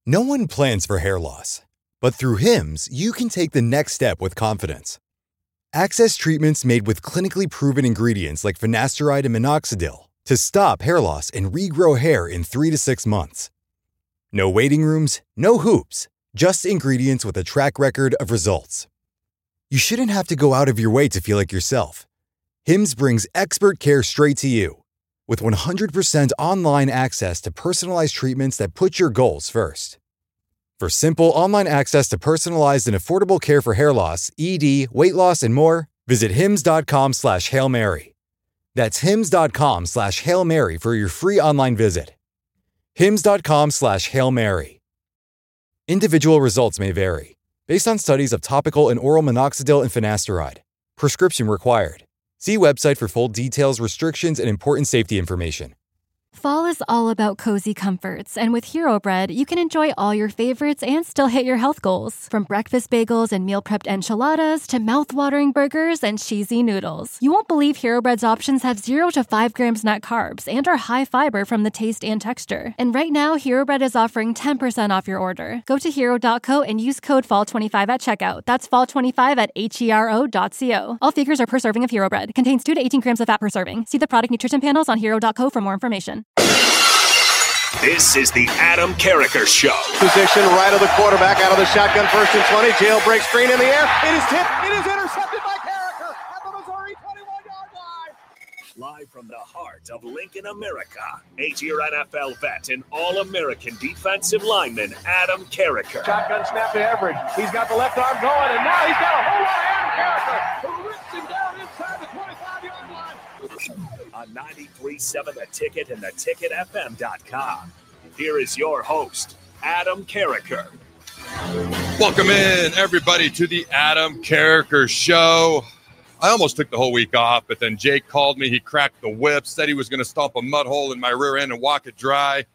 No one plans for hair loss, but through Hims, you can take the next step with confidence. Access treatments made with clinically proven ingredients like finasteride and minoxidil to stop hair loss and regrow hair in 3 to 6 months. No waiting rooms, no hoops, just ingredients with a track record of results. You shouldn't have to go out of your way to feel like yourself. Hims brings expert care straight to you. With 100% online access to personalized treatments that put your goals first. For simple online access to personalized and affordable care for hair loss, ED, weight loss, and more, visit hims.com/Hail Mary. That's hims.com/Hail Mary for your free online visit. hims.com/Hail Mary. Individual results may vary, based on studies of topical and oral minoxidil and finasteride. Prescription required. See website for full details, restrictions, and important safety information. Fall is all about cozy comforts, and with Hero Bread, you can enjoy all your favorites and still hit your health goals. From breakfast bagels and meal-prepped enchiladas to mouth-watering burgers and cheesy noodles. You won't believe Hero Bread's options have 0 to 5 grams net carbs and are high fiber from the taste and texture. And right now, Hero Bread is offering 10% off your order. Go to hero.co and use code FALL25 at checkout. That's FALL25 at HERO.co. All figures are per serving of Hero Bread. Contains 2 to 18 grams of fat per serving. See the product nutrition panels on hero.co for more information. This is the Adam Carriker Show. Position right of the quarterback, out of the shotgun, 1st and 20. Jailbreak screen in the air. It is tipped. It is intercepted by Carriker at the Missouri 21-yard line. Live from the heart of Lincoln, America, 8-year NFL vet and All-American defensive lineman Adam Carriker. Shotgun snap to Everidge. He's got the left arm going, and now he's got a whole lot of Adam Carriker, who rips him down inside the 25-yard line. On 93.7 The Ticket and theticketfm.com. Here is your host, Adam Carriker. Welcome in, everybody, to the Adam Carriker Show. I almost took the whole week off, but then Jake called me. He cracked the whip, said he was going to stomp a mud hole in my rear end and walk it dry.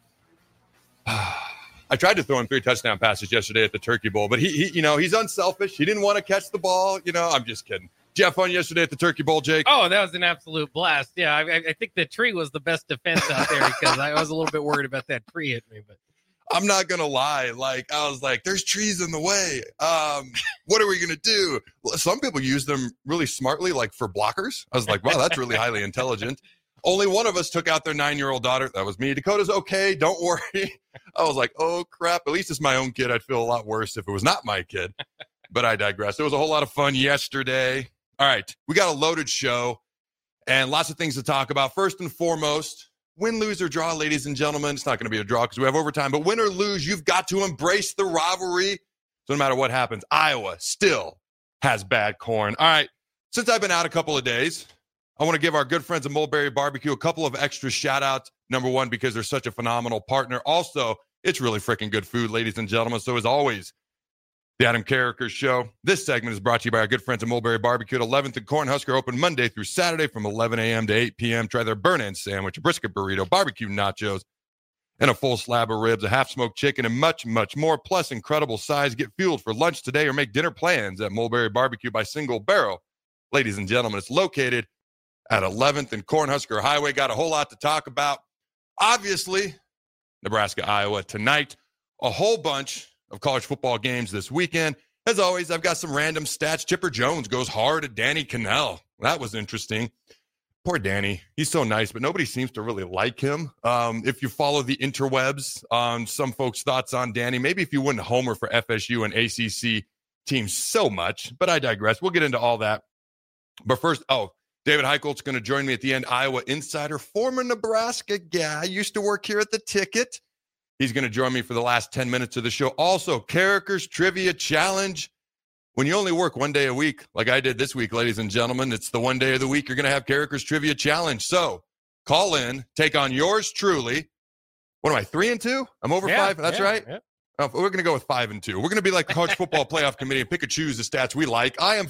I tried to throw him 3 touchdown passes yesterday at the Turkey Bowl, but he he's unselfish. He didn't want to catch the ball. I'm just kidding. Did you have fun yesterday at the Turkey Bowl, Jake? Oh, that was an absolute blast. Yeah, I think the tree was the best defense out there because I was a little bit worried about that tree hitting me. But I'm not going to lie. I was like, there's trees in the way. What are we going to do? Well, some people use them really smartly, like for blockers. I was like, wow, that's really highly intelligent. Only one of us took out their 9-year-old daughter. That was me. Dakota's okay. Don't worry. I was like, oh, crap. At least it's my own kid. I'd feel a lot worse if it was not my kid. But I digress. It was a whole lot of fun yesterday. All right, we got a loaded show and lots of things to talk about. First and foremost, win, lose, or draw, ladies and gentlemen. It's not going to be a draw because we have overtime, but win or lose, you've got to embrace the rivalry. So no matter what happens, Iowa still has bad corn. All right, since I've been out a couple of days, I want to give our good friends at Mulberry Barbecue a couple of extra shout-outs. Number one, because they're such a phenomenal partner. Also, it's really freaking good food, ladies and gentlemen. So as always, the Adam Carriker Show. This segment is brought to you by our good friends at Mulberry Barbecue at 11th and Cornhusker, open Monday through Saturday from 11 a.m. to 8 p.m. Try their burn-in sandwich, a brisket burrito, barbecue nachos, and a full slab of ribs, a half-smoked chicken, and much, much more, plus incredible size. Get fueled for lunch today or make dinner plans at Mulberry Barbecue by Single Barrel. Ladies and gentlemen, it's located at 11th and Cornhusker Highway. Got a whole lot to talk about. Obviously, Nebraska, Iowa tonight. A whole bunch of college football games this weekend. As always, I've got some random stats. Chipper Jones goes hard at Danny Cannell. That was interesting. Poor Danny. He's so nice, but nobody seems to really like him. If you follow the interwebs, some folks' thoughts on Danny, maybe if you wouldn't homer for FSU and ACC teams so much, but I digress. We'll get into all that. But first, David Heicholt's going to join me at the end. Iowa insider, former Nebraska guy, used to work here at the Ticket. He's going to join me for the last 10 minutes of the show. Also, Carriker's Trivia Challenge. When you only work one day a week, like I did this week, ladies and gentlemen, it's the one day of the week you're going to have Carriker's Trivia Challenge. So call in, take on yours truly. What am I, 3-2? I'm over 5. That's right. Yeah. We're going to go with 5-2. We're going to be like the college football playoff committee and pick and choose the stats we like. I am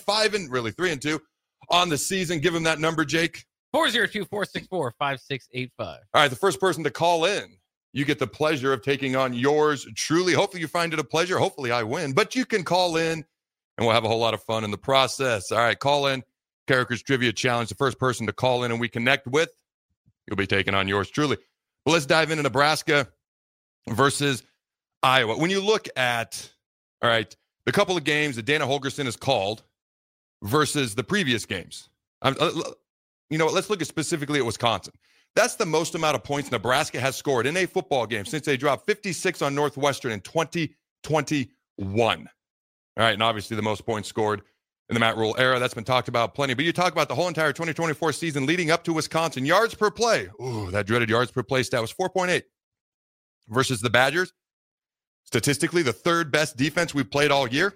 3-2 on the season. Give him that number, Jake. 402-464-5685. All right, the first person to call in, you get the pleasure of taking on yours truly. Hopefully you find it a pleasure. Hopefully I win. But you can call in, and we'll have a whole lot of fun in the process. All right, call in. Carriker's Trivia Challenge. The first person to call in and we connect with, you'll be taking on yours truly. But let's dive into Nebraska versus Iowa. When you look at, all right, the couple of games that Dana Holgorsen has called versus the previous games. You know what? Let's look specifically at Wisconsin. That's the most amount of points Nebraska has scored in a football game since they dropped 56 on Northwestern in 2021. All right, and obviously the most points scored in the Matt Rule era. That's been talked about plenty. But you talk about the whole entire 2024 season leading up to Wisconsin. Yards per play. Ooh, that dreaded yards per play stat was 4.8 versus the Badgers. Statistically, the third best defense we've played all year.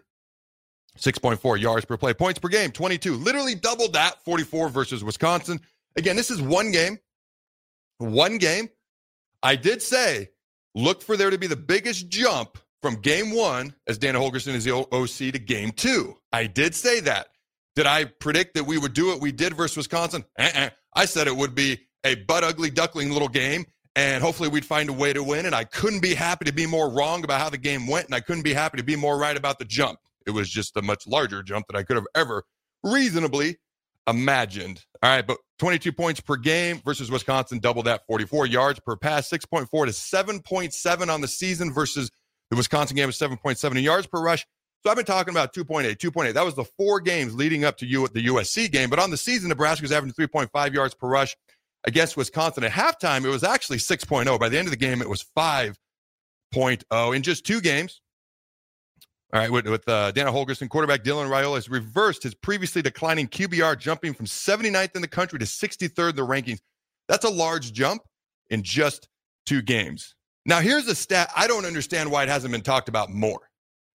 6.4 yards per play. Points per game, 22. Literally doubled that, 44 versus Wisconsin. Again, this is one game. One game. I did say, look for there to be the biggest jump from game one, as Dana Holgorsen is the OC, to game two. I did say that. Did I predict that we would do what we did versus Wisconsin? I said it would be a butt-ugly duckling little game, and hopefully we'd find a way to win, and I couldn't be happy to be more wrong about how the game went, and I couldn't be happy to be more right about the jump. It was just a much larger jump than I could have ever reasonably imagined. All right, but 22 points per game versus Wisconsin, double that, 44 yards per pass, 6.4 to 7.7 on the season versus the Wisconsin game was 7.7 yards per rush. So I've been talking about 2.8. That was the 4 games leading up to the USC game. But on the season, Nebraska was averaging 3.5 yards per rush against Wisconsin. At halftime, it was actually 6.0. By the end of the game, it was 5.0 in just 2 games. All right, with Dana Holgorsen, quarterback Dylan Raiola has reversed his previously declining QBR, jumping from 79th in the country to 63rd in the rankings. That's a large jump in just 2 games. Now, here's a stat I don't understand why it hasn't been talked about more.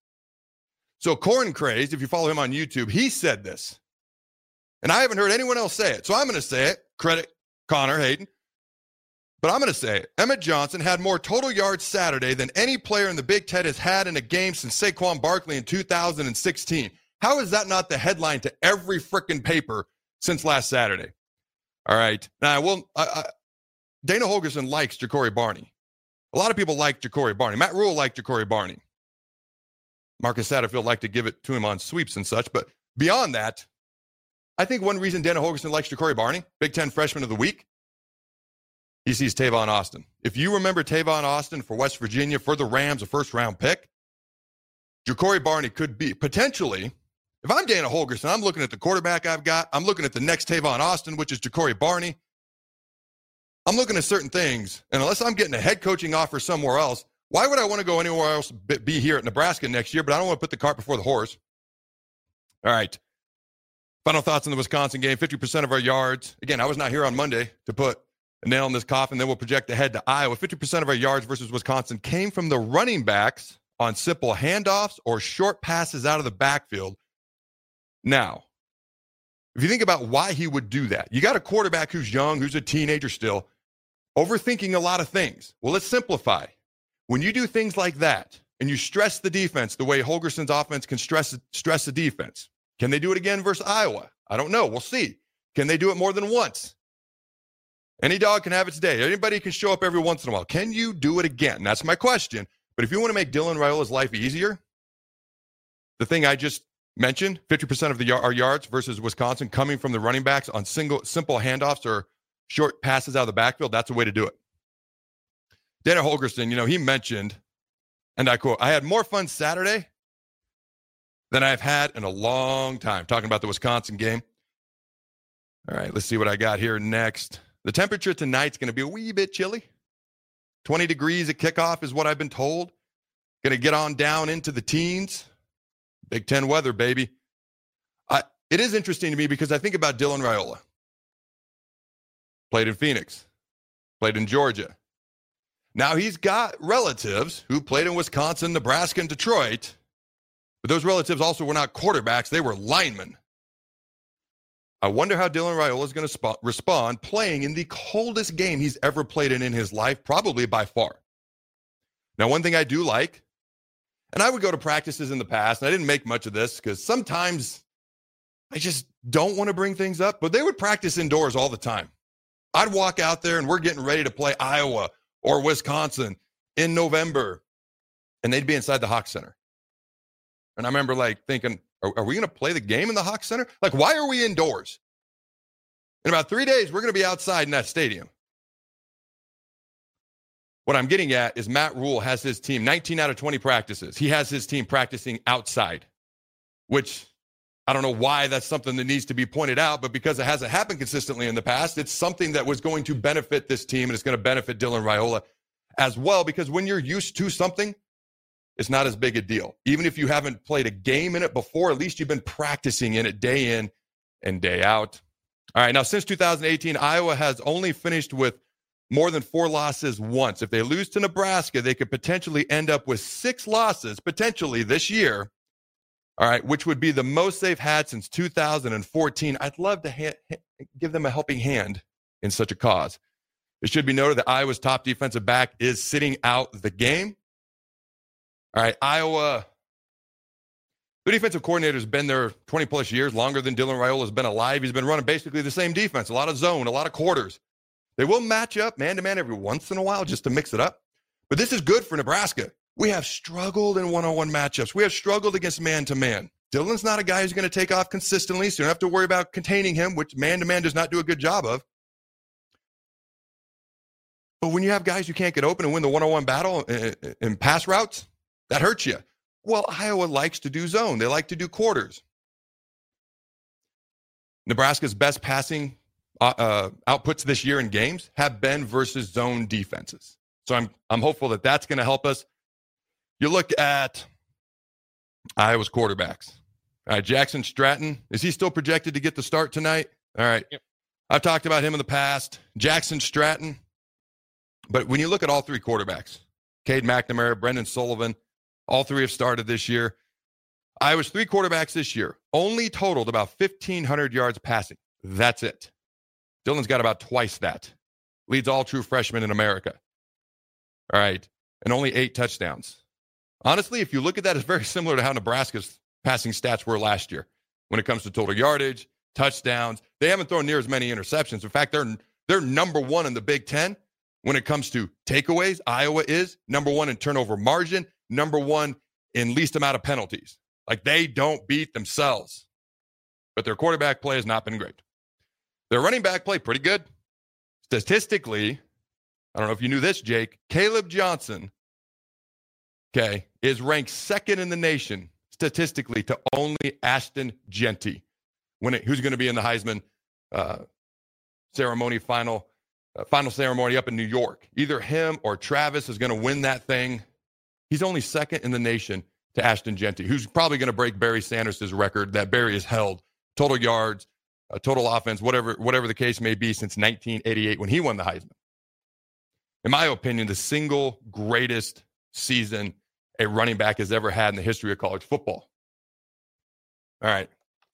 So Corn Crazed, if you follow him on YouTube, he said this. And I haven't heard anyone else say it. So I'm going to say it. Credit Connor Hayden. But I'm going to say it. Emmett Johnson had more total yards Saturday than any player in the Big Ten has had in a game since Saquon Barkley in 2016. How is that not the headline to every frickin' paper since last Saturday? All right. Now, Dana Holgorsen likes Ja'Cory Barney. A lot of people like Ja'Cory Barney. Matt Rule liked Ja'Cory Barney. Marcus Satterfield liked to give it to him on sweeps and such. But beyond that, I think one reason Dana Holgorsen likes Ja'Cory Barney, Big Ten Freshman of the Week, he sees Tavon Austin. If you remember Tavon Austin for West Virginia, for the Rams, a first-round pick, Ja'Cory Barney could be potentially, if I'm Dana Holgorsen, I'm looking at the quarterback I've got, I'm looking at the next Tavon Austin, which is Ja'Cory Barney. I'm looking at certain things, and unless I'm getting a head coaching offer somewhere else, why would I want to go anywhere else be here at Nebraska next year? But I don't want to put the cart before the horse. All right. Final thoughts on the Wisconsin game. 50% of our yards. Again, I was not here on Monday to put a nail in this coffin. Then we'll project ahead to Iowa. 50% of our yards versus Wisconsin came from the running backs on simple handoffs or short passes out of the backfield. Now, if you think about why he would do that, you got a quarterback who's young, who's a teenager still, overthinking a lot of things. Well, let's simplify. When you do things like that and you stress the defense the way Holgorsen's offense can stress the defense, can they do it again versus Iowa? I don't know. We'll see. Can they do it more than once? Any dog can have its day. Anybody can show up every once in a while. Can you do it again? That's my question. But if you want to make Dylan Raiola's life easier, the thing I just mentioned, 50% of our yards versus Wisconsin coming from the running backs on simple handoffs or short passes out of the backfield, that's a way to do it. Dana Holgorsen, he mentioned, and I quote, "I had more fun Saturday than I've had in a long time," talking about the Wisconsin game. All right, let's see what I got here next. The temperature tonight's going to be a wee bit chilly. 20 degrees at kickoff is what I've been told. Going to get on down into the teens. Big Ten weather, baby. It is interesting to me because I think about Dylan Raiola. Played in Phoenix. Played in Georgia. Now he's got relatives who played in Wisconsin, Nebraska, and Detroit. But those relatives also were not quarterbacks. They were linemen. I wonder how Dylan Raiola is going to respond playing in the coldest game he's ever played in his life, probably by far. Now, one thing I do like, and I would go to practices in the past, and I didn't make much of this because sometimes I just don't want to bring things up, but they would practice indoors all the time. I'd walk out there, and we're getting ready to play Iowa or Wisconsin in November, and they'd be inside the Hawk Center. And I remember thinking, are we going to play the game in the Hawk Center? Why are we indoors? In about 3 days, we're going to be outside in that stadium. What I'm getting at is Matt Rule has his team 19 out of 20 practices. He has his team practicing outside, which I don't know why that's something that needs to be pointed out, but because it hasn't happened consistently in the past, it's something that was going to benefit this team, and it's going to benefit Dylan Raiola as well, because when you're used to something, it's not as big a deal. Even if you haven't played a game in it before, at least you've been practicing in it day in and day out. All right, now since 2018, Iowa has only finished with more than 4 losses once. If they lose to Nebraska, they could potentially end up with 6 losses, potentially this year. All right, which would be the most they've had since 2014. I'd love to give them a helping hand in such a cause. It should be noted that Iowa's top defensive back is sitting out the game. All right, Iowa, the defensive coordinator has been there 20-plus years, longer than Dylan Raiola has been alive. He's been running basically the same defense, a lot of zone, a lot of quarters. They will match up man-to-man every once in a while just to mix it up. But this is good for Nebraska. We have struggled in one-on-one matchups. We have struggled against man-to-man. Dylan's not a guy who's going to take off consistently, so you don't have to worry about containing him, which man-to-man does not do a good job of. But when you have guys who can't get open and win the one-on-one battle in pass routes, that hurts you. Well, Iowa likes to do zone. They like to do quarters. Nebraska's best passing outputs this year in games have been versus zone defenses. So I'm hopeful that that's going to help us. You look at Iowa's quarterbacks. All right, Jackson Stratton, is he still projected to get the start tonight? All right. Yep. I've talked about him in the past. Jackson Stratton. But when you look at all 3 quarterbacks, Cade McNamara, Brendan Sullivan, all 3 have started this year. Iowa's 3 quarterbacks this year only totaled about 1,500 yards passing. That's it. Dylan's got about twice that. Leads all true freshmen in America. All right. And only 8 touchdowns. Honestly, if you look at that, it's very similar to how Nebraska's passing stats were last year when it comes to total yardage, touchdowns. They haven't thrown near as many interceptions. In fact, they're number 1 in the Big Ten when it comes to takeaways. Iowa is number 1 in turnover margin, number 1 in least amount of penalties. Like, they don't beat themselves. But their quarterback play has not been great. Their running back play, pretty good. Statistically, I don't know if you knew this, Jake, Caleb Johnson, okay, is ranked 2nd in the nation statistically to only Ashton Jeanty, who's going to be in the Heisman ceremony, final ceremony up in New York. Either him or Travis is going to win that thing. He's only 2nd in the nation to Ashton Jeanty, who's probably going to break Barry Sanders' record that Barry has held, total yards, total offense, whatever the case may be, since 1988 when he won the Heisman. In my opinion, the single greatest season a running back has ever had in the history of college football. All right.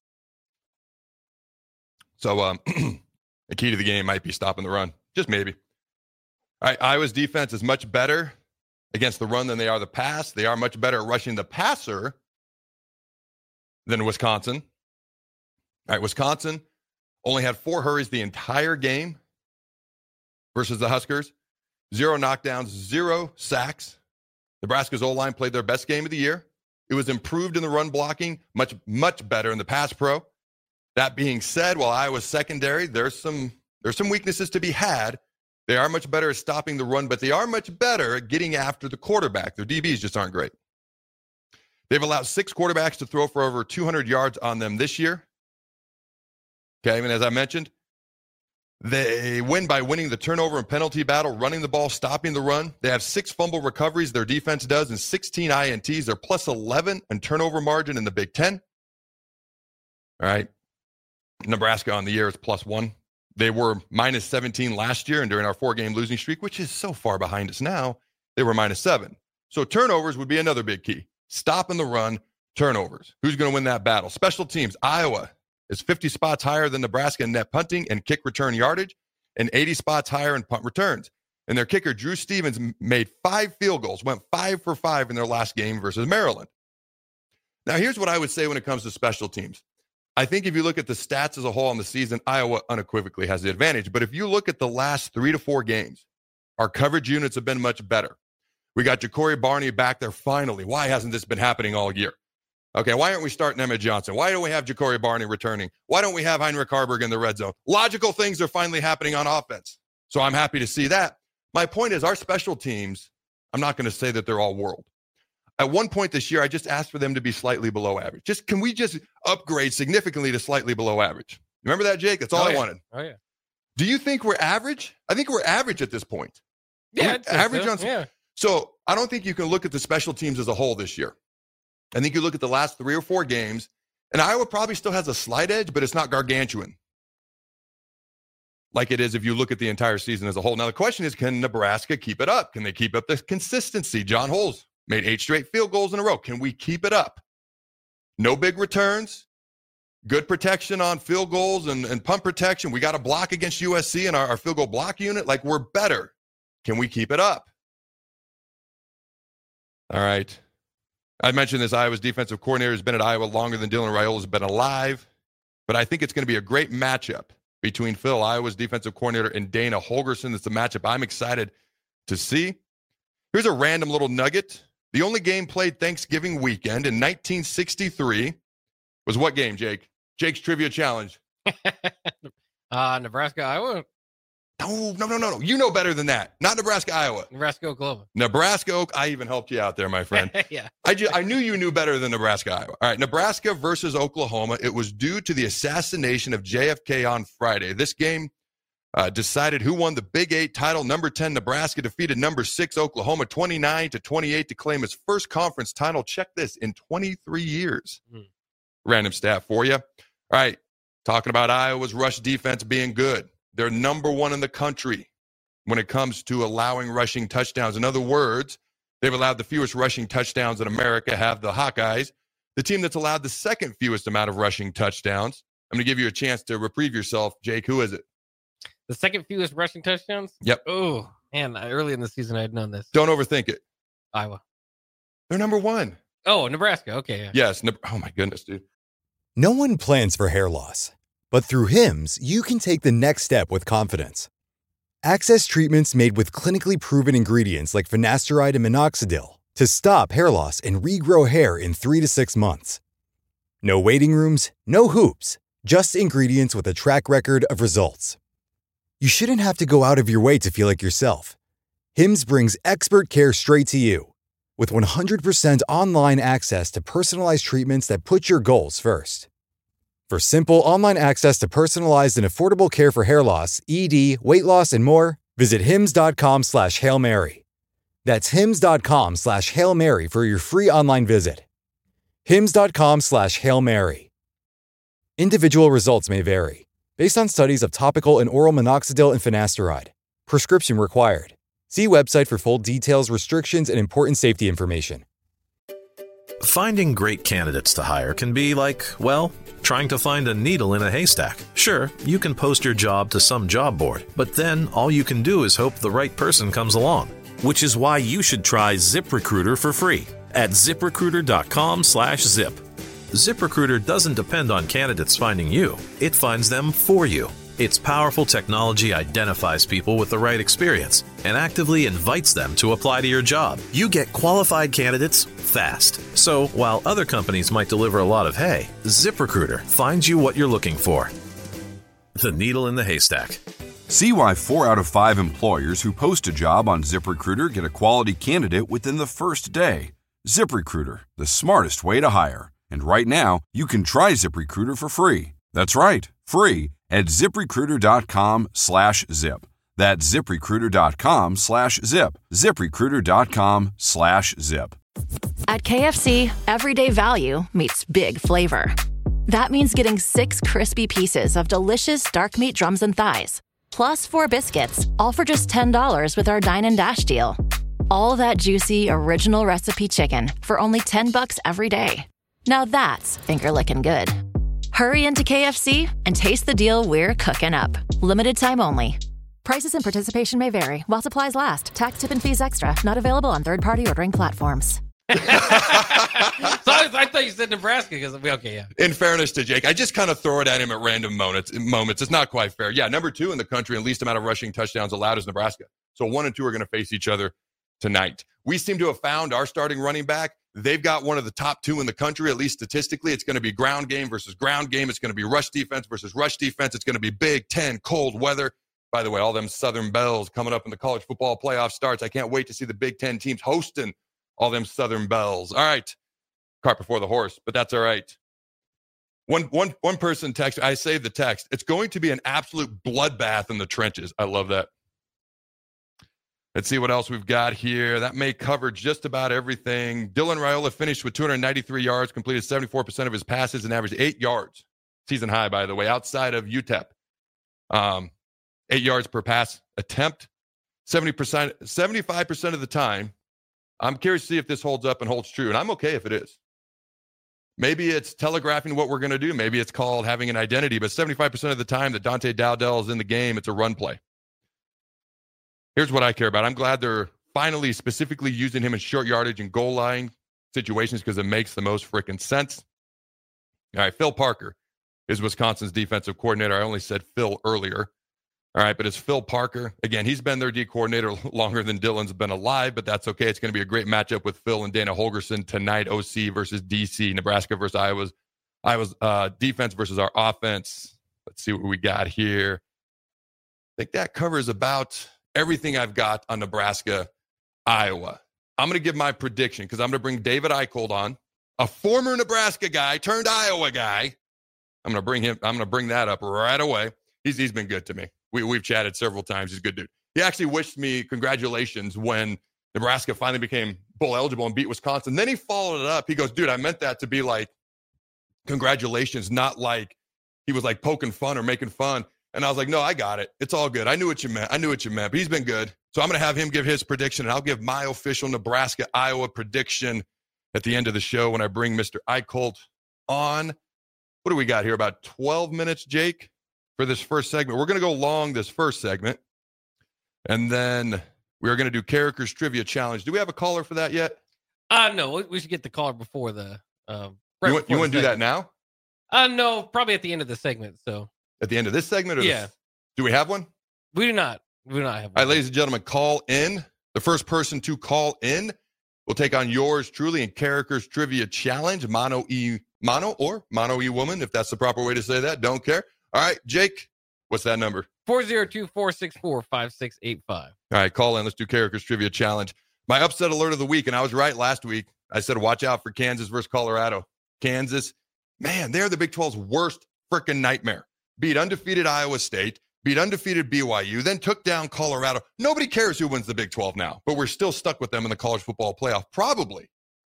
So the key to the game might be stopping the run. Just maybe. All right, Iowa's defense is much better against the run than they are the pass. They are much better at rushing the passer than Wisconsin. All right, Wisconsin only had 4 hurries the entire game versus the Huskers. 0 knockdowns, 0 sacks. Nebraska's O-line played their best game of the year. It was improved in the run blocking, much better in the pass pro. That being said, while Iowa's secondary, there's some weaknesses to be had. They are much better at stopping the run, but they are much better at getting after the quarterback. Their DBs just aren't great. They've allowed 6 quarterbacks to throw for over 200 yards on them this year. Okay, and as I mentioned, they win by winning the turnover and penalty battle, running the ball, stopping the run. They have 6 fumble recoveries, their defense does, and 16 INTs. They're plus 11 in turnover margin in the Big Ten. All right. Nebraska on the year is plus 1. They were minus 17 last year, and during our 4-game losing streak, which is so far behind us now, they were minus 7. So turnovers would be another big key. Stopping the run, turnovers. Who's going to win that battle? Special teams. Iowa is 50 spots higher than Nebraska in net punting and kick return yardage, and 80 spots higher in punt returns. And their kicker, Drew Stevens, made 5 field goals, went 5 for 5 in their last game versus Maryland. Now, here's what I would say when it comes to special teams. I think if you look at the stats as a whole on the season, Iowa unequivocally has the advantage. But if you look at the last 3 to 4 games, our coverage units have been much better. We got Ja'Cory Barney back there finally. Why hasn't this been happening all year? Okay, why aren't we starting Emmett Johnson? Why don't we have Ja'Cory Barney returning? Why don't we have Heinrich Harburg in the red zone? Logical things are finally happening on offense. So I'm happy to see that. My point is our special teams, I'm not going to say that they're all world. At one point this year, I just asked for them to be slightly below average. Can we just upgrade significantly to slightly below average? Remember that, Jake? That's all I wanted. Oh, yeah. Do you think we're average? I think we're average at this point. Yeah. Average on. Yeah. So I don't think you can look at the special teams as a whole this year. I think you look at the last 3 or 4 games, and Iowa probably still has a slight edge, but it's not gargantuan like it is if you look at the entire season as a whole. Now, the question is, can Nebraska keep it up? Can they keep up the consistency? John Holes made 8 straight field goals in a row. Can we keep it up? No big returns, good protection on field goals and punt protection. We got a block against USC in our field goal block unit. Like, we're better. Can we keep it up? All right. I mentioned this. Iowa's defensive coordinator has been at Iowa longer than Dylan Raiola has been alive. But I think it's going to be a great matchup between Phil, Iowa's defensive coordinator, and Dana Holgorsen. It's a matchup I'm excited to see. Here's a random little nugget. The only game played Thanksgiving weekend in 1963 was what game, Jake? Jake's Trivia Challenge. Nebraska, Iowa? No. You know better than that. Not Nebraska, Iowa. Nebraska, Oklahoma. Nebraska, I even helped you out there, my friend. Yeah. I knew you knew better than Nebraska, Iowa. All right, Nebraska versus Oklahoma. It was due to the assassination of JFK on Friday. This game decided who won the Big 8 title. Number 10, Nebraska defeated number 6, Oklahoma, 29-28 to claim its first conference title. Check this, in 23 years. Random stat for you. All right, talking about Iowa's rush defense being good. They're number 1 in the country when it comes to allowing rushing touchdowns. In other words, they've allowed the fewest rushing touchdowns in America, have the Hawkeyes. The team that's allowed the second fewest amount of rushing touchdowns. I'm going to give you a chance to reprieve yourself. Jake, who is it? The second fewest rushing touchdowns? Yep. Oh, man, early in the season I had known this. Don't overthink it. Iowa. They're number 1. Oh, Nebraska. Okay. Yeah. Yes. Oh, my goodness, dude. No one plans for hair loss, but through Hims, you can take the next step with confidence. Access treatments made with clinically proven ingredients like finasteride and minoxidil to stop hair loss and regrow hair in 3 to 6 months. No waiting rooms, no hoops, just ingredients with a track record of results. You shouldn't have to go out of your way to feel like yourself. Hims brings expert care straight to you. With 100% online access to personalized treatments that put your goals first. For simple online access to personalized and affordable care for hair loss, ED, weight loss, and more, visit hims.com/Hail Mary. That's hims.com/Hail Mary for your free online visit. hims.com/Hail Mary. Individual results may vary, based on studies of topical and oral minoxidil and finasteride. Prescription required. See website for full details, restrictions, and important safety information. Finding great candidates to hire can be like, well, trying to find a needle in a haystack. Sure, you can post your job to some job board, but then all you can do is hope the right person comes along. Which is why you should try ZipRecruiter for free at ZipRecruiter.com/zip. ZipRecruiter doesn't depend on candidates finding you. It finds them for you. Its powerful technology identifies people with the right experience and actively invites them to apply to your job. You get qualified candidates fast. So while other companies might deliver a lot of hay, ZipRecruiter finds you what you're looking for. The needle in the haystack. See why 4 out of 5 employers who post a job on ZipRecruiter get a quality candidate within the first day. ZipRecruiter, the smartest way to hire. And right now, you can try ZipRecruiter for free. That's right, free at ZipRecruiter.com/zip. That's ZipRecruiter.com/zip. ZipRecruiter.com/zip. At KFC, everyday value meets big flavor. That means getting 6 crispy pieces of delicious dark meat drums and thighs, plus 4 biscuits, all for just $10 with our Dine and Dash deal. All that juicy, original recipe chicken for only $10 every day. Now that's finger-licking good. Hurry into KFC and taste the deal we're cooking up. Limited time only. Prices and participation may vary while supplies last. Tax, tip, and fees extra. Not available on third-party ordering platforms. So I thought you said Nebraska because okay, yeah. In fairness to Jake, I just kind of throw it at him at random moments. It's not quite fair. Yeah, number 2 in the country and least amount of rushing touchdowns allowed is Nebraska. So 1 and 2 are going to face each other tonight. We seem to have found our starting running back. They've got one of the top 2 in the country, at least statistically. It's going to be ground game versus ground game. It's going to be rush defense versus rush defense. It's going to be Big Ten cold weather. By the way, all them Southern Bells coming up in the college football playoff starts. I can't wait to see the Big Ten teams hosting all them Southern Bells. All right. Cart before the horse, but that's all right. One person texted, I saved the text. It's going to be an absolute bloodbath in the trenches. I love that. Let's see what else we've got here. That may cover just about everything. Dylan Raiola finished with 293 yards, completed 74% of his passes, and averaged 8 yards. Season high, by the way, outside of UTEP. 8 yards per pass attempt, 75% of the time. I'm curious to see if this holds up and holds true, and I'm okay if it is. Maybe it's telegraphing what we're going to do. Maybe it's called having an identity, but 75% of the time that Dante Dowdell is in the game, it's a run play. Here's what I care about. I'm glad they're finally specifically using him in short yardage and goal line situations because it makes the most freaking sense. All right, Phil Parker is Wisconsin's defensive coordinator. I only said Phil earlier. All right, but it's Phil Parker. Again, he's been their D coordinator longer than Dylan's been alive, but that's okay. It's going to be a great matchup with Phil and Dana Holgorsen tonight, OC versus DC, Nebraska versus Iowa's defense versus our offense. Let's see what we got here. I think that covers about everything I've got on Nebraska, Iowa. I'm going to give my prediction because I'm going to bring David Eicholt on, a former Nebraska guy turned Iowa guy. I'm going to bring that up right away. He's been good to me. We've chatted several times. He's a good dude. He actually wished me congratulations when Nebraska finally became bowl eligible and beat Wisconsin. Then he followed it up. He goes, dude, I meant that to be like congratulations, not like he was like poking fun or making fun. And I was like, no, I got it. It's all good. I knew what you meant. But he's been good. So I'm going to have him give his prediction, and I'll give my official Nebraska-Iowa prediction at the end of the show when I bring Mr. Eicholt on. What do we got here? About 12 minutes, Jake, for this first segment. We're going to go long this first segment, and then we're going to do Carricker's Trivia Challenge. Do we have a caller for that yet? No, we should get the caller before the you want to do that now? No, probably at the end of the segment. So at the end of this segment? Or yeah. Do we have one? We do not. We do not have one. All right, ladies and gentlemen, call in. The first person to call in will take on yours truly in Carricker's Trivia Challenge. Mono E woman, if that's the proper way to say that. Don't care. All right, Jake, what's that number? 402-464-5685. All right, call in. Let's do Carricker's Trivia Challenge. My upset alert of the week, and I was right last week. I said watch out for Kansas versus Colorado. Kansas, man, they're the Big 12's worst freaking nightmare. Beat undefeated Iowa State, beat undefeated BYU, then took down Colorado. Nobody cares who wins the Big 12 now, but we're still stuck with them in the college football playoff. Probably.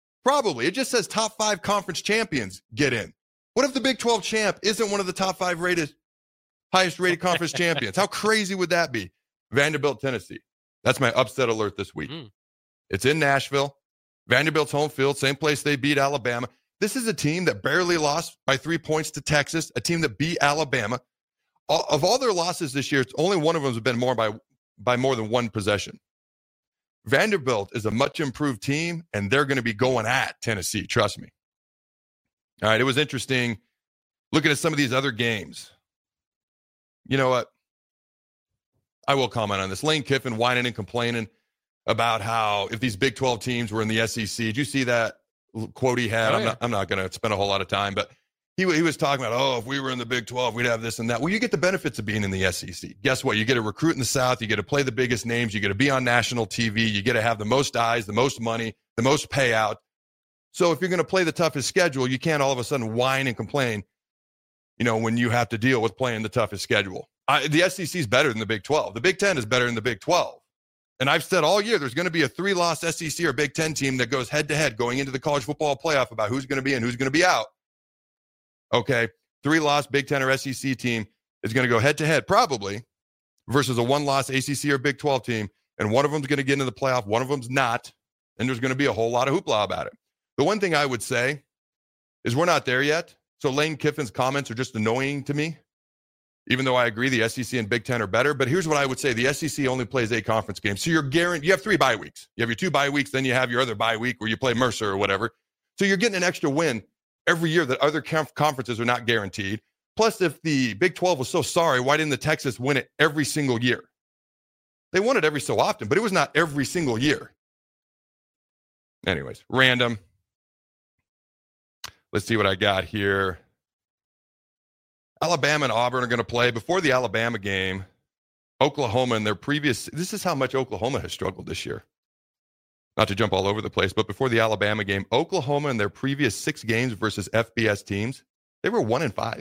It just says top 5 conference champions get in. What if the Big 12 champ isn't one of the top 5 highest rated conference champions? How crazy would that be? Vanderbilt, Tennessee. That's my upset alert this week. It's in Nashville. Vanderbilt's home field, same place they beat Alabama. This is a team that barely lost by 3 points to Texas, a team that beat Alabama. Of all their losses this year, it's only one of them has been more by more than one possession. Vanderbilt is a much improved team, and they're going to be going at Tennessee. Trust me. All right, it was interesting looking at some of these other games. You know what? I will comment on this. Lane Kiffin whining and complaining about how if these Big 12 teams were in the SEC, did you see that quote he had? I'm not going to spend a whole lot of time, but he was talking about, if we were in the Big 12, we'd have this and that. Well, you get the benefits of being in the SEC. Guess what? You get to recruit in the South. You get to play the biggest names. You get to be on national TV. You get to have the most eyes, the most money, the most payout. So if you're going to play the toughest schedule, you can't all of a sudden whine and complain, when you have to deal with playing the toughest schedule. The SEC is better than the Big 12. The Big 10 is better than the Big 12. And I've said all year there's going to be a 3-loss SEC or Big 10 team that goes head-to-head going into the college football playoff about who's going to be in, who's going to be out. Okay, 3-loss Big 10 or SEC team is going to go head-to-head probably versus a 1-loss ACC or Big 12 team, and one of them's going to get into the playoff, one of them's not, and there's going to be a whole lot of hoopla about it. The one thing I would say is we're not there yet, so Lane Kiffin's comments are just annoying to me, even though I agree the SEC and Big 10 are better. But here's what I would say. The SEC only plays 8 conference games, so you have 3 bye weeks. You have your 2 bye weeks, then you have your other bye week where you play Mercer or whatever. So you're getting an extra win every year that other conferences are not guaranteed. Plus, if the Big 12 was so sorry, why didn't the Texas win it every single year? They won it every so often, but it was not every single year. Anyways, random. Let's see what I got here. Alabama and Auburn are going to play. Before the Alabama game, Oklahoma in their previous, this is how much Oklahoma has struggled this year. Not to jump all over the place, but before the Alabama game, Oklahoma in their previous 6 games versus FBS teams, they were 1-5. Is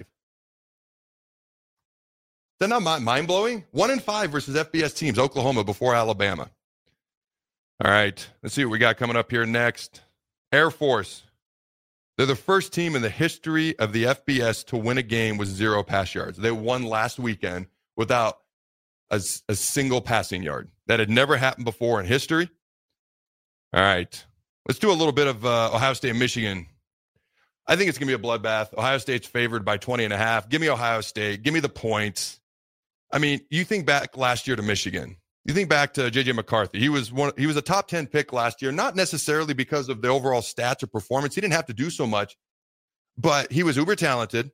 that not mind-blowing? 1-5 versus FBS teams, Oklahoma before Alabama. All right, let's see what we got coming up here next. Air Force. They're the first team in the history of the FBS to win a game with 0 pass yards. They won last weekend without a single passing yard. That had never happened before in history. All right, let's do a little bit of Ohio State and Michigan. I think it's going to be a bloodbath. Ohio State's favored by 20.5. Give me Ohio State. Give me the points. I mean, you think back last year to Michigan. You think back to J.J. McCarthy. He was a top 10 pick last year, not necessarily because of the overall stats or performance. He didn't have to do so much, but he was uber talented.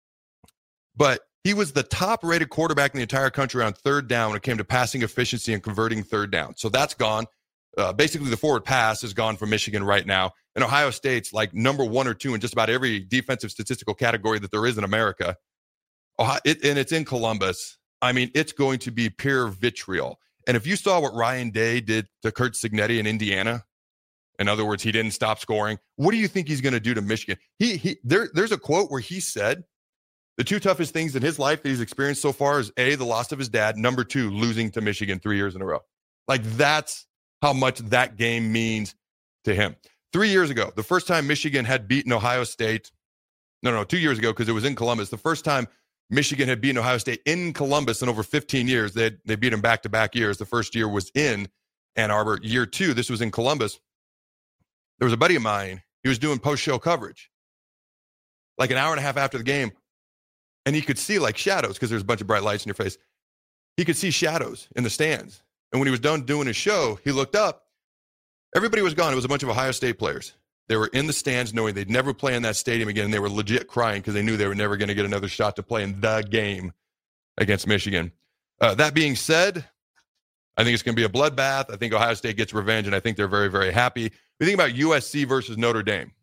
But he was the top-rated quarterback in the entire country on third down when it came to passing efficiency and converting third down. So that's gone. Basically, the forward pass is gone from Michigan right now. And Ohio State's like number 1 or 2 in just about every defensive statistical category that there is in America. And it's in Columbus. I mean, it's going to be pure vitriol. And if you saw what Ryan Day did to Curt Cignetti in Indiana, in other words, he didn't stop scoring, what do you think he's going to do to Michigan? There's a quote where he said the 2 toughest things in his life that he's experienced so far is A, the loss of his dad, number 2, losing to Michigan 3 years in a row. Like, that's how much that game means to him. 3 years ago, the first time Michigan had beaten Ohio State, 2 years ago, because it was in Columbus, the first time Michigan had beaten Ohio State in Columbus in over 15 years. They beat them back-to-back years. The first year was in Ann Arbor. Year 2, this was in Columbus. There was a buddy of mine. He was doing post-show coverage like an hour and a half after the game, and he could see like shadows because there's a bunch of bright lights in your face. He could see shadows in the stands. And when he was done doing his show, he looked up. Everybody was gone. It was a bunch of Ohio State players. They were in the stands knowing they'd never play in that stadium again. And they were legit crying because they knew they were never going to get another shot to play in the game against Michigan. That being said, I think it's going to be a bloodbath. I think Ohio State gets revenge, and I think they're very, very happy. We think about USC versus Notre Dame.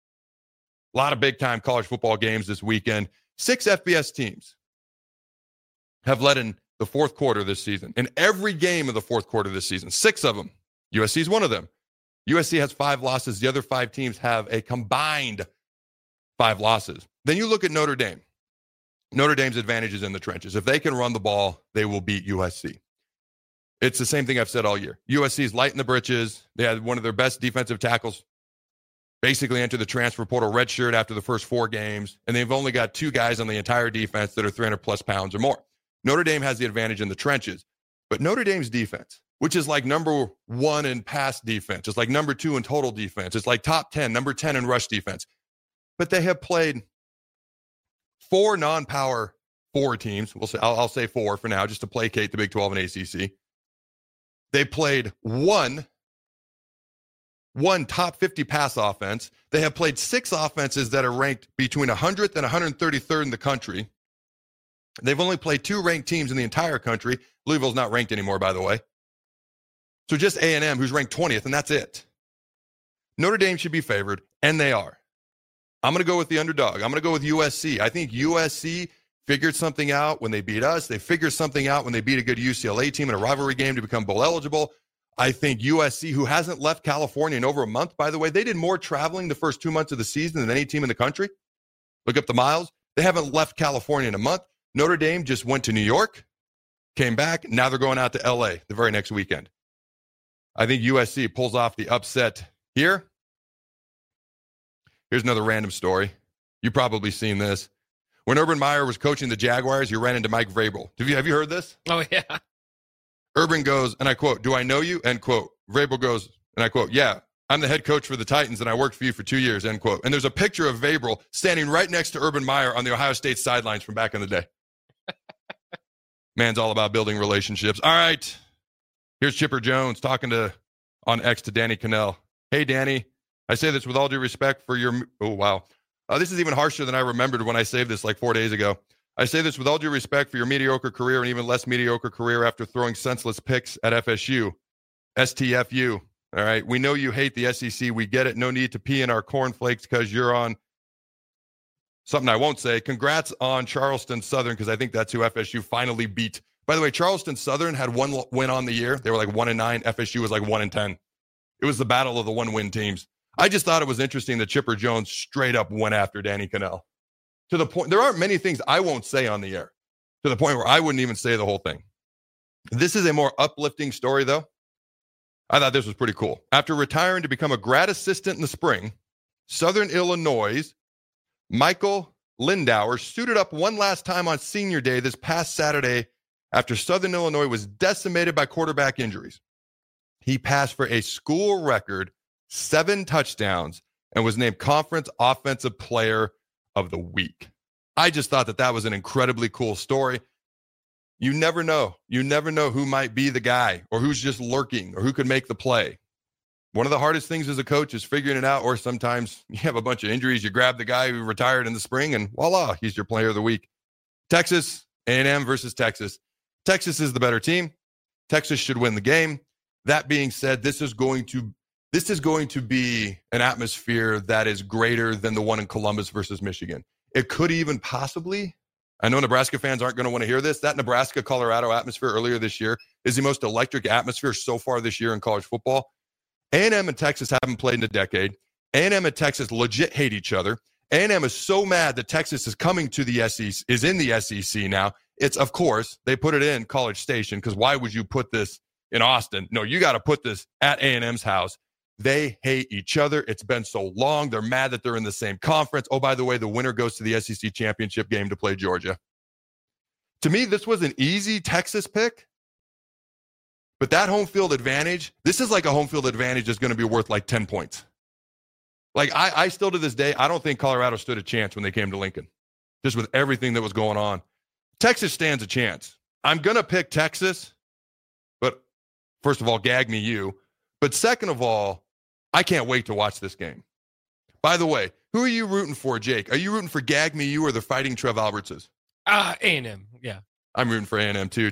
A lot of big-time college football games this weekend. 6 FBS teams have led in the fourth quarter this season. In every game of the fourth quarter this season, 6 of them. USC is one of them. USC has 5 losses. The other 5 teams have a combined 5 losses. Then you look at Notre Dame. Notre Dame's advantage is in the trenches. If they can run the ball, they will beat USC. It's the same thing I've said all year. USC is light in the britches. They had one of their best defensive tackles basically enter the transfer portal redshirt after the first 4 games, and they've only got 2 guys on the entire defense that are 300-plus pounds or more. Notre Dame has the advantage in the trenches, but Notre Dame's defense, which is like number 1 in pass defense, it's like number 2 in total defense, it's like top 10, number 10 in rush defense, but they have played 4 non-power 4 teams. We'll say I'll say 4 for now, just to placate the Big 12 and ACC. They played one top 50 pass offense. They have played 6 offenses that are ranked between 100th and 133rd in the country. They've only played 2 ranked teams in the entire country. Louisville's not ranked anymore, by the way. So just A&M, who's ranked 20th, and that's it. Notre Dame should be favored, and they are. I'm going to go with the underdog. I'm going to go with USC. I think USC figured something out when they beat us. They figured something out when they beat a good UCLA team in a rivalry game to become bowl eligible. I think USC, who hasn't left California in over a month, by the way, they did more traveling the first 2 months of the season than any team in the country. Look up the miles. They haven't left California in a month. Notre Dame just went to New York, came back. Now they're going out to LA the very next weekend. I think USC pulls off the upset here. Here's another random story. You've probably seen this. When Urban Meyer was coaching the Jaguars, he ran into Mike Vrabel. Have you heard this? Oh, yeah. Urban goes, and I quote, "Do I know you?" End quote. Vrabel goes, and I quote, "Yeah, I'm the head coach for the Titans, and I worked for you for 2 years," end quote. And there's a picture of Vrabel standing right next to Urban Meyer on the Ohio State sidelines from back in the day. Man's all about building relationships. All right. Here's Chipper Jones talking on X to Danny Cannell. "Hey, Danny, I say this with all due respect for your..." Oh, wow. This is even harsher than I remembered when I saved this like 4 days ago. "I say this with all due respect for your mediocre career and even less mediocre career after throwing senseless picks at FSU. STFU. All right. We know you hate the SEC. We get it. No need to pee in our cornflakes because you're on..." Something I won't say. "Congrats on Charleston Southern," because I think that's who FSU finally beat By the way, Charleston Southern had one win on the year. They were like 1-9. FSU was like 1-10. It was the battle of the one-win teams. I just thought it was interesting that Chipper Jones straight up went after Danny Kanell. To the point, there aren't many things I won't say on the air, to the point where I wouldn't even say the whole thing. This is a more uplifting story, though. I thought this was pretty cool. After retiring to become a grad assistant in the spring, Southern Illinois' Michael Lindauer suited up one last time on senior day this past Saturday after Southern Illinois was decimated by quarterback injuries. He passed for a school record 7 touchdowns and was named Conference Offensive Player of the Week. I just thought that was an incredibly cool story. You never know. You never know who might be the guy or who's just lurking or who could make the play. One of the hardest things as a coach is figuring it out, or sometimes you have a bunch of injuries. You grab the guy who retired in the spring and voila, he's your player of the week. Texas A&M versus Texas. Texas is the better team. Texas should win the game. That being said, this is going to be an atmosphere that is greater than the one in Columbus versus Michigan. It could even possibly, I know Nebraska fans aren't going to want to hear this, that Nebraska-Colorado atmosphere earlier this year is the most electric atmosphere so far this year in college football. A&M and Texas haven't played in a decade. A&M and Texas legit hate each other. A&M is so mad that Texas is coming to the SEC, is in the SEC now. It's, of course, they put it in College Station, because why would you put this in Austin? No, you got to put this at A&M's house. They hate each other. It's been so long. They're mad that they're in the same conference. Oh, by the way, the winner goes to the SEC championship game to play Georgia. To me, this was an easy Texas pick. But that home field advantage, this is like a home field advantage that's going to be worth like 10 points. Like, I still to this day, I don't think Colorado stood a chance when they came to Lincoln, just with everything that was going on. Texas stands a chance. I'm going to pick Texas, but first of all, gag me you. But second of all, I can't wait to watch this game. By the way, who are you rooting for, Jake? Are you rooting for Gag Me You or the Fighting Trev Albertses? A&M, yeah. I'm rooting for A&M too.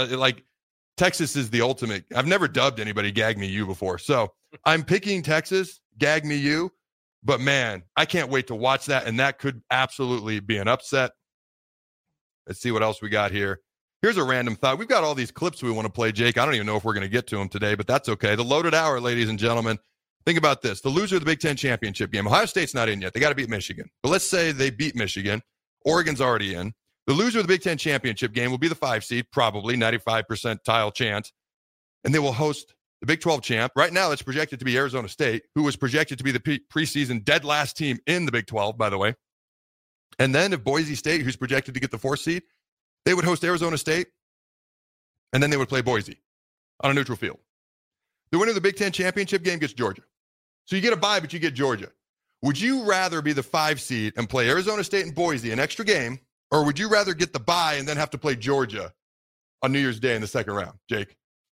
Texas is the ultimate. I've never dubbed anybody Gag Me You before. So I'm picking Texas, Gag Me You. But man, I can't wait to watch that. And that could absolutely be an upset. Let's see what else we got here. Here's a random thought. We've got all these clips we want to play, Jake. I don't even know if we're going to get to them today, but that's okay. The loaded hour, ladies and gentlemen. Think about this. The loser of the Big Ten championship game. Ohio State's not in yet. They got to beat Michigan. But let's say they beat Michigan. Oregon's already in. The loser of the Big Ten championship game will be the 5 seed, probably 95% tile chance. And they will host the Big 12 champ. Right now, it's projected to be Arizona State, who was projected to be the preseason dead last team in the Big 12, by the way. And then if Boise State, who's projected to get the 4th seed, they would host Arizona State, and then they would play Boise on a neutral field. The winner of the Big Ten championship game gets Georgia. So you get a bye, but you get Georgia. Would you rather be the 5 seed and play Arizona State and Boise an extra game, or would you rather get the bye and then have to play Georgia on New Year's Day in the second round, Jake?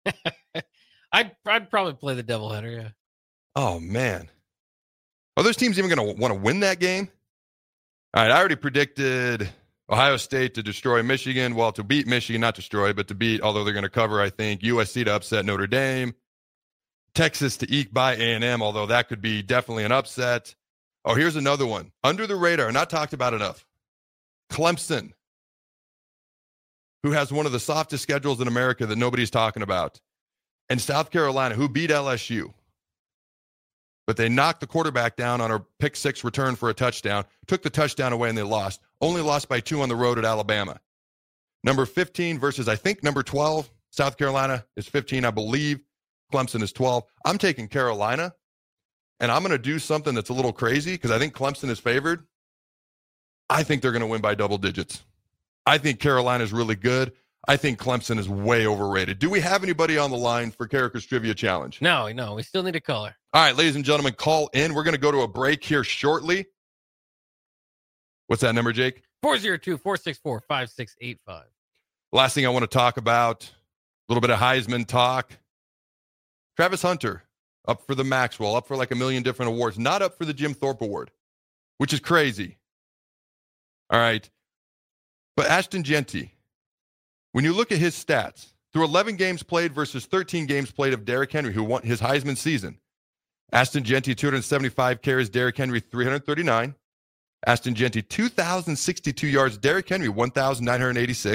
I'd probably play the doubleheader, yeah. Oh, man. Are those teams even going to want to win that game? All right, I already predicted Ohio State to destroy Michigan. Well, to beat Michigan, not destroy, but to beat, although they're going to cover, I think, USC to upset Notre Dame. Texas to eke by A&M, although that could be definitely an upset. Oh, here's another one. Under the radar, not talked about enough. Clemson, who has one of the softest schedules in America that nobody's talking about. And South Carolina, who beat LSU. But they knocked the quarterback down on a pick 6 return for a touchdown, took the touchdown away, and they lost. Only lost by 2 on the road at Alabama. Number 15 versus, I think, number 12. South Carolina is 15, I believe. Clemson is 12. I'm taking Carolina, and I'm going to do something that's a little crazy because I think Clemson is favored. I think they're going to win by double digits. I think Carolina is really good. I think Clemson is way overrated. Do we have anybody on the line for Carricker's Trivia Challenge? No, we still need a caller. All right, ladies and gentlemen, call in. We're going to go to a break here shortly. What's that number, Jake? 402-464-5685. Last thing I want to talk about, a little bit of Heisman talk. Travis Hunter, up for the Maxwell, up for like 1 million different awards, not up for the Jim Thorpe Award, which is crazy. All right. But Ashton Jeanty, when you look at his stats, through 11 games played versus 13 games played of Derrick Henry, who won his Heisman season, Ashton Jeanty, 275 carries, Derrick Henry, 339. Ashton Jeanty, 2,062 yards, Derrick Henry, 1,986.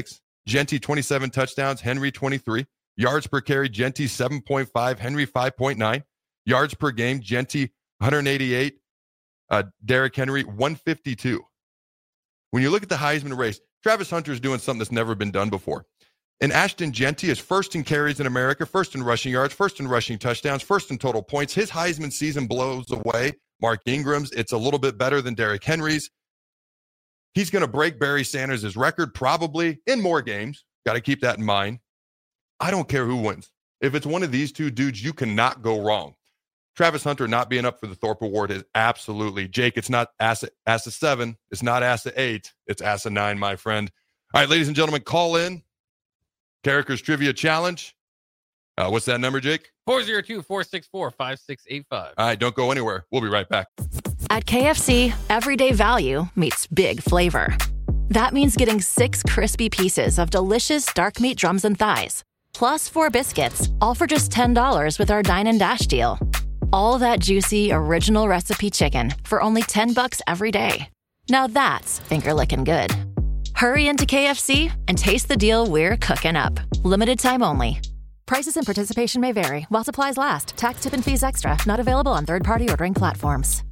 Genty 27 touchdowns, Henry 23. Yards per carry, Genty 7.5, Henry 5.9. Yards per game, Genty 188, Derrick Henry 152. When you look at the Heisman race, Travis Hunter is doing something that's never been done before. And Ashton Genty is first in carries in America, first in rushing yards, first in rushing touchdowns, first in total points. His Heisman season blows away Mark Ingram's. It's a little bit better than Derrick Henry's. He's going to break Barry Sanders' record probably in more games. Got to keep that in mind. I don't care who wins. If it's one of these two dudes, you cannot go wrong. Travis Hunter not being up for the Thorpe Award is absolutely, Jake, it's not Asa 7. It's not Asa 8. It's Asa 9, my friend. All right, ladies and gentlemen, call in. Carricker's Trivia Challenge. What's that number, Jake? 402-464-5685. All right, don't go anywhere. We'll be right back. At KFC, everyday value meets big flavor. That means getting 6 crispy pieces of delicious dark meat drums and thighs, plus 4 biscuits, all for just $10 with our Dine and Dash deal. All that juicy, original recipe chicken for only $10 every day. Now that's finger-licking good. Hurry into KFC and taste the deal we're cooking up. Limited time only. Prices and participation may vary while supplies last. Tax, tip, and fees extra. Not available on third-party ordering platforms.